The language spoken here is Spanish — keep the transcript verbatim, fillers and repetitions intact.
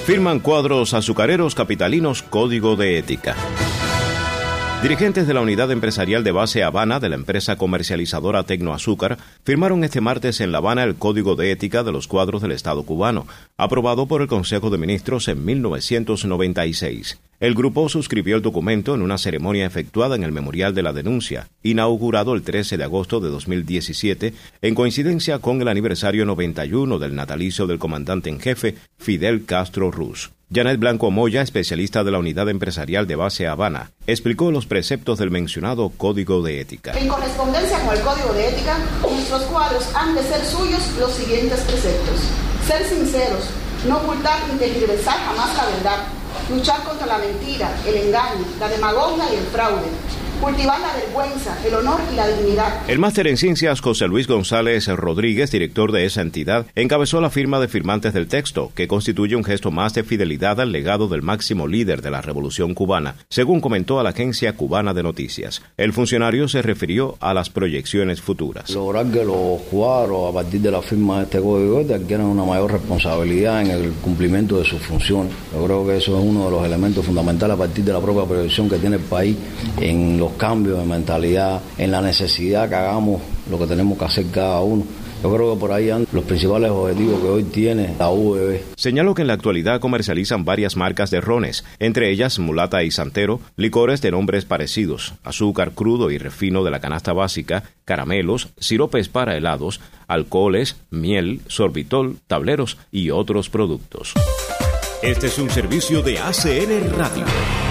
Firman cuadros azucareros capitalinos código de ética. Dirigentes de la unidad empresarial de base Habana de la empresa comercializadora Tecnoazúcar firmaron este martes en La Habana el Código de Ética de los Cuadros del Estado cubano, aprobado por el Consejo de Ministros en mil novecientos noventa y seis. El grupo suscribió el documento en una ceremonia efectuada en el Memorial de la Denuncia, inaugurado el trece de agosto de dos mil diecisiete, en coincidencia con el aniversario noventa y uno del natalicio del comandante en jefe Fidel Castro Ruz. Janet Blanco Moya, especialista de la unidad empresarial de base Habana, explicó los preceptos del mencionado Código de Ética. En correspondencia con el Código de Ética, nuestros cuadros han de ser suyos los siguientes preceptos: ser sinceros, no ocultar ni tergiversar jamás la verdad, luchar contra la mentira, el engaño, la demagogia y el fraude, cultivar la vergüenza, el honor y la dignidad. El máster en ciencias José Luis González Rodríguez, director de esa entidad, encabezó la firma de firmantes del texto, que constituye un gesto más de fidelidad al legado del máximo líder de la Revolución cubana, según comentó a la agencia cubana de noticias. El funcionario se refirió a las proyecciones futuras. Lograr que los cuadros, a partir de la firma de este código, adquieran una mayor responsabilidad en el cumplimiento de sus funciones. Yo creo que eso es uno de los elementos fundamentales a partir de la propia proyección que tiene el país en los cambios de mentalidad, en la necesidad que hagamos lo que tenemos que hacer cada uno. Yo creo que por ahí andan los principales objetivos que hoy tiene la U V B. Señaló que en la actualidad comercializan varias marcas de rones, entre ellas Mulata y Santero, licores de nombres parecidos, azúcar crudo y refino de la canasta básica, caramelos, siropes para helados, alcoholes, miel, sorbitol, tableros y otros productos. Este es un servicio de A C N Radio.